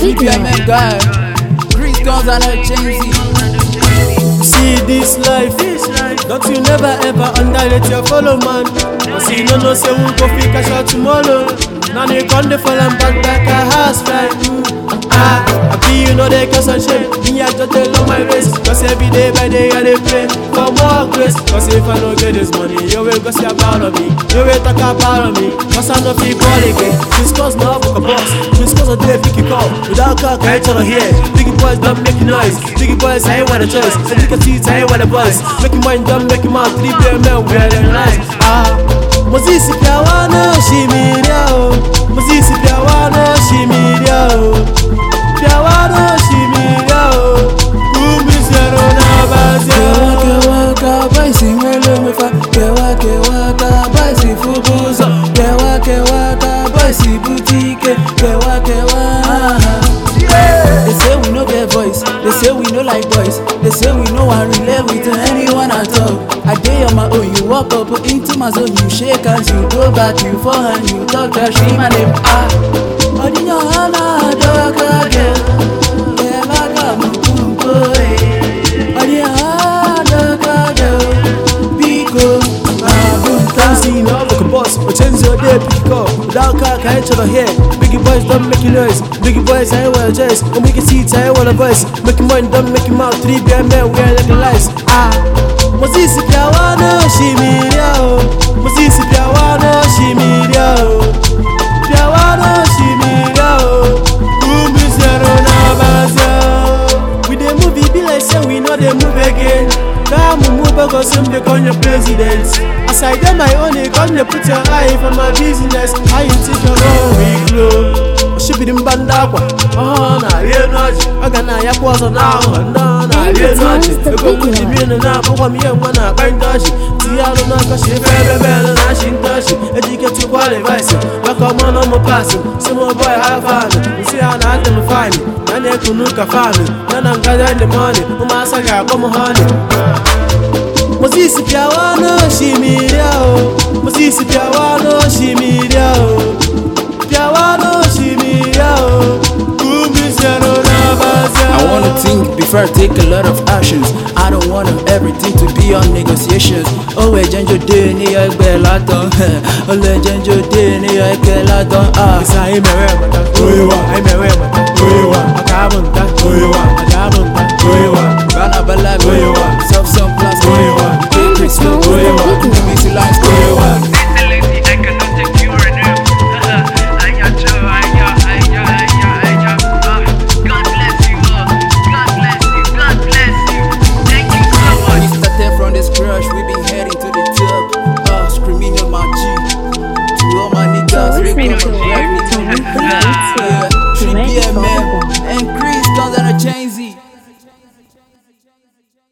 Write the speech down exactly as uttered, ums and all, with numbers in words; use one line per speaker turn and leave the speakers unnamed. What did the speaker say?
three P M guy, Chris Guns and a Chainzy.
See this life, don't you never ever underrate your fellow man. Cause you don't know say we go fit cash out tomorrow. Now they come to fall and back back a house right. Ah, I be you know they cause and shame. Me I just tell on my race. Cause every day by day I they pray for more grace. Cause if I don't get this money, you will go see about of me. You will talk about of me. Cause I know people again. This cause now book a boss. This cause a day pick it call. Without car, I ain't trying to hear. Biggie boys don't make noise. Biggie boys I ain't want a choice. I think I see I ain't want a voice. Make your mind dumb, make your mouth three P M where they nice. Ah, Mozisi Piawana Shimirio. Mozisi Piawana Shimirio. Piawana Shimirio. Umizero na bazio.
Kewa kewa baisi mwele mefa. Kewa kewa ka baisi fubuzo. Kewa kewa ka baisi boutique. Kewa kewa. They say we no get voice. They say we no like boys. They say we no one relate with anyone at all. I day on my own, you walk up into my zone, you shake hands, you go back, you forehand, you talk trash, my name ah. Odinyo hana doka girl, yeah maka mukumpo eh. Odinyo hana doka girl, biko mabunta.
See now look a boss, but change your day pick it up. Without car, I ain't trying to hear. Biggie boys don't make you noise. Biggie boys I ain't wanna chase. When we can see it, I ain't wanna voice. Make your mind don't make your mouth three P M we ain't letting lies. Ah, Mozisi Piawana Shimirio. Mozisi Piawana Shimirio. Piawana Shimirio. Umizero na bazio. We dey move it be like say we know they move again. Now we move because I'm the con your president. As I do my own, you come to put your eye for my business. How you take your own week low? She be the bandagua. Oh, na ye noji. I got na ya kwazo now. No, na ye noji. You go with the mean and now, but me and one I find dodgy. See, I don't know because she very bad and I shouldn't touch it. Educate you qualify. But come on, I'm a passing. Some more boy have fun. You see, I'm not them find me. And they couldn't look a family. Then I'm gathering the money. Umasaga, come on, honey. Mozisi Piawana Shimirio. Mozisi Piawana Shimirio. Piawana Shimirio. Umizero na bazio.
I wanna think before I take a lot of actions. I don't want everything to be on negotiations. Oh, we janjo de ni ya gbe ladan. Oh, le janjo de ni ya gbe ladan. Ah,
Isa imewe mata. Oyewa. Imewe mata. Oyewa. Akabunta. Oyewa. Akabunta. Oyewa.
Bana bala
Oyewa.
self some plus
Oyewa.
Take Chris Guns.
Oyewa.
Mix it like Oyewa. three P M and Chris Guns and a Chainzy.